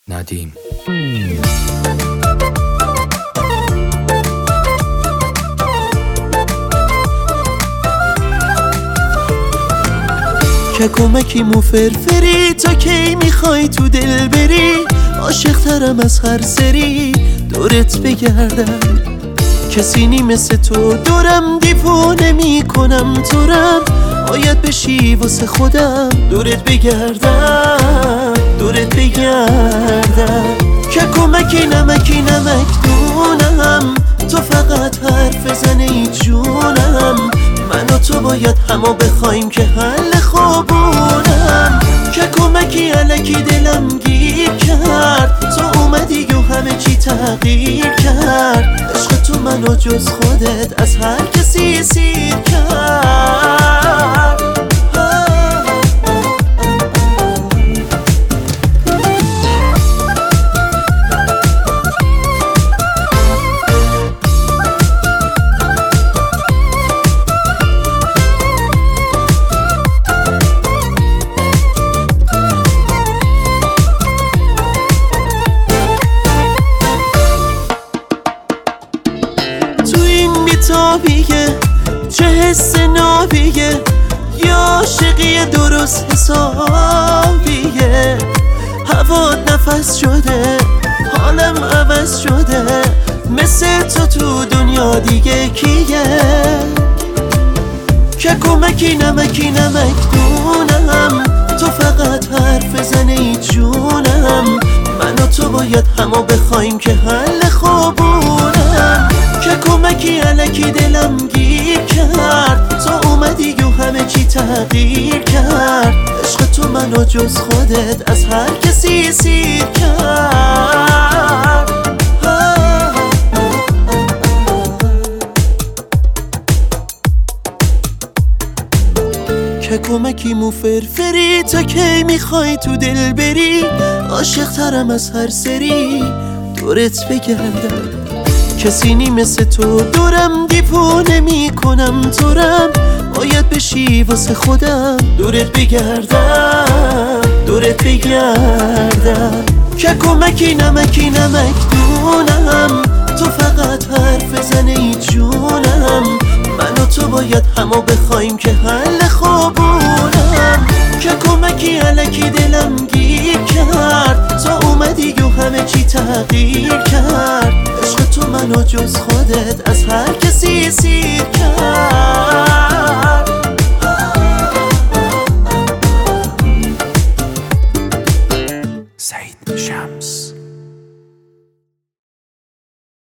ندیم. که کمکی مو فرفری تا کی میخوای تو دل بری، عاشق ترم از هر سری دورت بگردم. کسی نی مثل تو دورم دیوونه میکنم تورم، باید بشی واسه خودم دورت بگردم دورت بگردم. که کمکی نمکی نمک دونم، تو فقط حرف زنه ای جونم. من و تو باید همو بخوایم که حل خوبونم. که کمکی علکی دلم گیر کرد، تو اومدی و همه چی تغییر کرد. عشق تو منو جز خودت از هر کسی سیر کرد. بیتابیه چه حس نابیه، یا عاشقی درست حسابیه. هوات نفس شده حالم عوض شده، مثل تو دنیا دیگه کیه. که کمکی نمکی نمک دونم، تو فقط حرف زنه ای جونم. من و تو باید همو بخوایم که حل خوبونم. که کمکی علکی دلم گیر کرد، تو اومدی و همه چی تغییر کرد. عشق تو منو جز خودت از هر کسی سیر کرد. که کمکی مو فرفری تا کی میخوای تو دل بری، عاشق ترم از هر سری دورت بگردم. کسی نی مثل تو دورم دیوونه میکنم تورم، باید بشی واسه خودم دورت بگردم دورت بگردم. که کمکی نمکی نمک دونم، تو فقط حرف زنه ای جونم. من و تو باید همو بخوایم که حل خوبونم. که کمکی علکی دلم گیر کرد، تو اومدی و همه چی تغییر کرد. عشق تو منو جز خودت از هر کسی سیر کرد. سعید شمس.